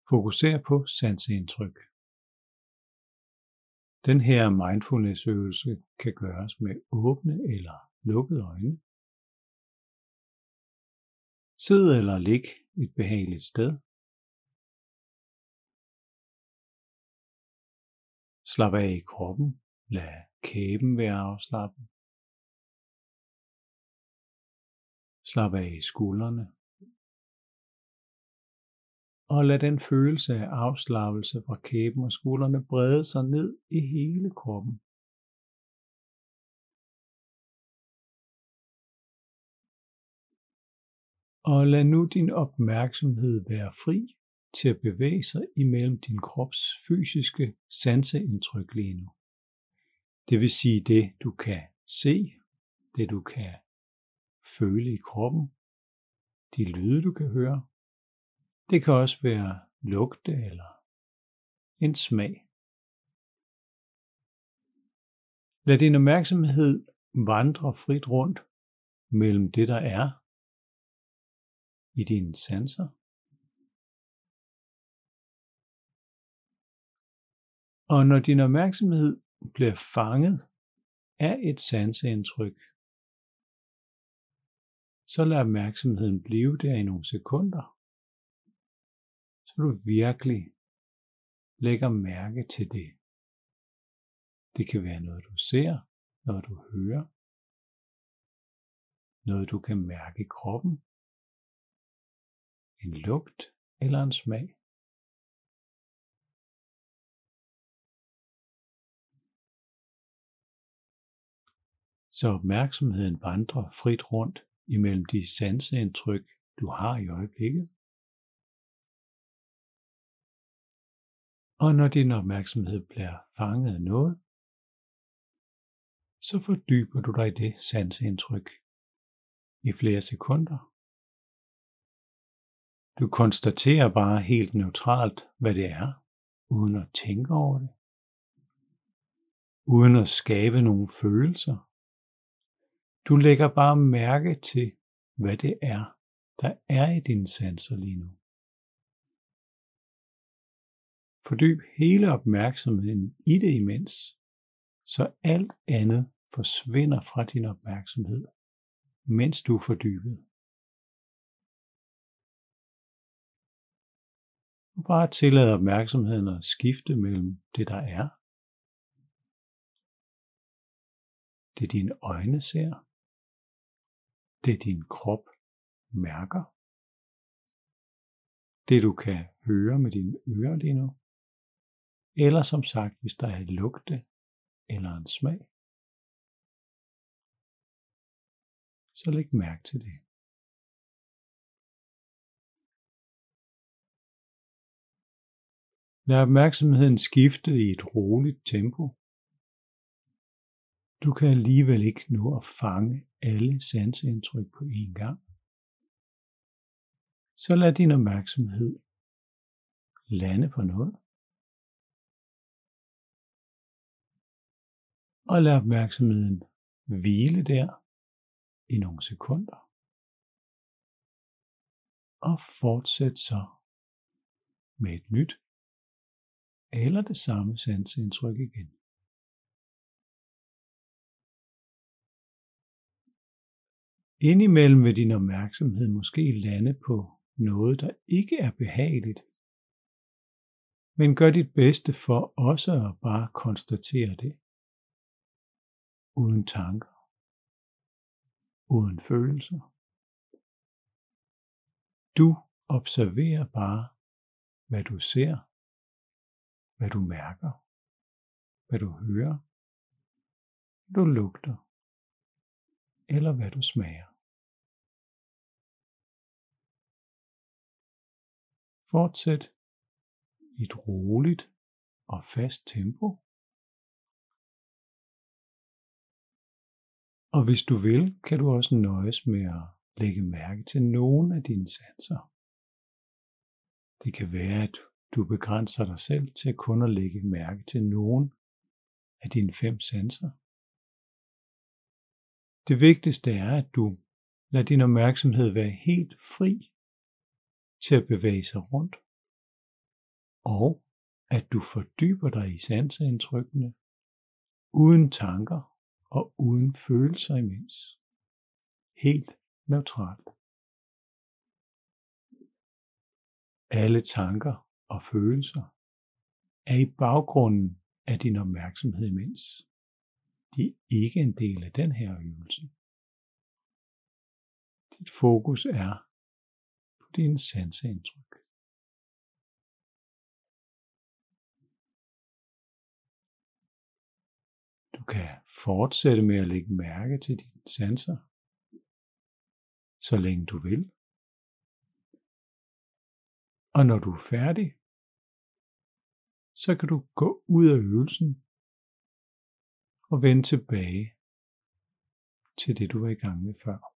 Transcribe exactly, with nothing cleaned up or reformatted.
Fokuser på sanseindtryk. Den her mindfulness-øvelse kan gøres med åbne eller lukkede øjne. Sid eller lig et behageligt sted. Slap af i kroppen. Lad kæben være afslappet. Slap af i skuldrene. Og lad den følelse af afslappelse fra kæben og skuldrene brede sig ned i hele kroppen. Og lad nu din opmærksomhed være fri til at bevæge sig imellem din krops fysiske sanseindtryk lige nu. Det vil sige det, du kan se, det du kan føle i kroppen, de lyde, du kan høre. Det kan også være lugte eller en smag. Lad din opmærksomhed vandre frit rundt mellem det, der er i dine sanser, og når din opmærksomhed bliver fanget af et sanseindtryk, så lad opmærksomheden blive der i nogle sekunder, så du virkelig lægger mærke til det. Det kan være noget, du ser, noget du hører, noget du kan mærke i kroppen, en lugt eller en smag. Så opmærksomheden vandrer frit rundt imellem de sanseindtryk, du har i øjeblikket. Og når din opmærksomhed bliver fanget af noget, så fordyber du dig i det sanseindtryk i flere sekunder. Du konstaterer bare helt neutralt, hvad det er, uden at tænke over det, uden at skabe nogle følelser. Du lægger bare mærke til, hvad det er, der er i dine sanser lige nu. Fordyb hele opmærksomheden i det imens, så alt andet forsvinder fra din opmærksomhed, mens du er fordybet. Og bare tillad opmærksomheden at skifte mellem det, der er, det dine øjne ser, det din krop mærker, det du kan høre med dine ører lige nu, eller som sagt, hvis der er et lugte eller en smag, så læg mærke til det. Lad opmærksomheden skifte i et roligt tempo. Du kan alligevel ikke nå at fange alle sanseindtryk på én gang. Så lad din opmærksomhed lande på noget. Og lad opmærksomheden hvile der i nogle sekunder. Og fortsæt så med et nyt eller det samme sanseindtryk igen. Indimellem vil din opmærksomhed måske lande på noget, der ikke er behageligt, men gør dit bedste for også at bare konstatere det, uden tanker, uden følelser. Du observerer bare, hvad du ser, hvad du mærker, hvad du hører, hvad du lugter, eller hvad du smager. Fortsæt i et roligt og fast tempo. Og hvis du vil, kan du også nøjes med at lægge mærke til nogle af dine sanser. Det kan være, at du begrænser dig selv til kun at lægge mærke til nogle af dine fem sanser. Det vigtigste er, at du lader din opmærksomhed være helt fri til at bevæge sig rundt og at du fordyber dig i sanseindtrykkene, uden tanker og uden følelser imens. Helt neutralt. Alle tanker og følelser er i baggrunden af din opmærksomhed imens. De er ikke en del af den her øvelse. Dit fokus er på dine sanseindtryk. Du kan fortsætte med at lægge mærke til dine sanser, så længe du vil. Og når du er færdig, så kan du gå ud af øvelsen og vende tilbage til det, du var i gang med før.